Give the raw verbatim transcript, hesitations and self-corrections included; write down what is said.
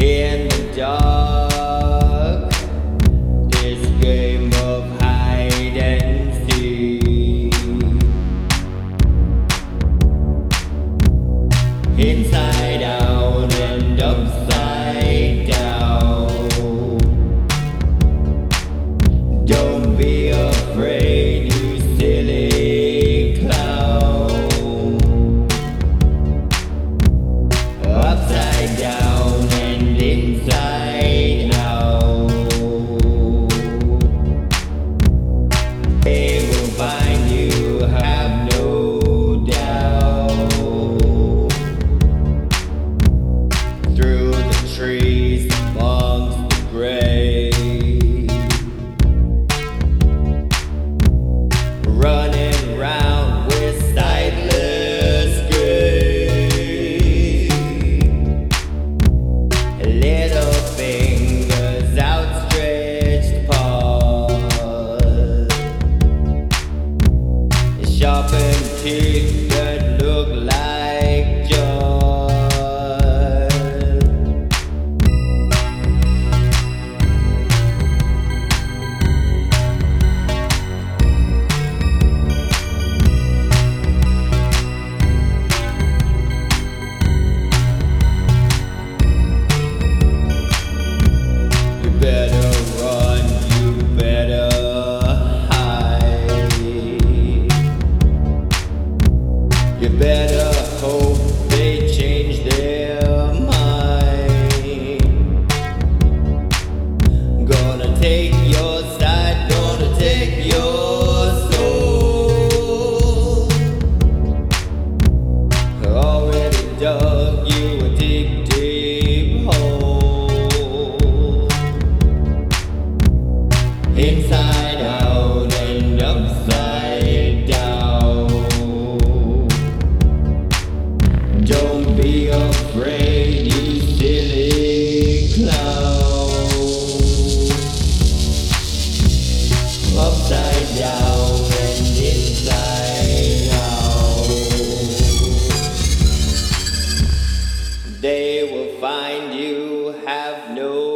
in the dark, this game of hide and seek. Inside out and upside down. Don't be afraid, you silly clown. Upside down and inside out. They will find you, have no doubt. Through the trees amongst the gray, running round with sightless gaze. Little fingers, outstretched paws, sharpened teeth that look like jaws. You better run, you better hide. You better hope they change their mind. Gonna take your side, gonna take your soul. Already dug you a deep, deep hole. Inside out and upside down. Don't be afraid, you silly clown. Upside down and inside out. They will find you, have no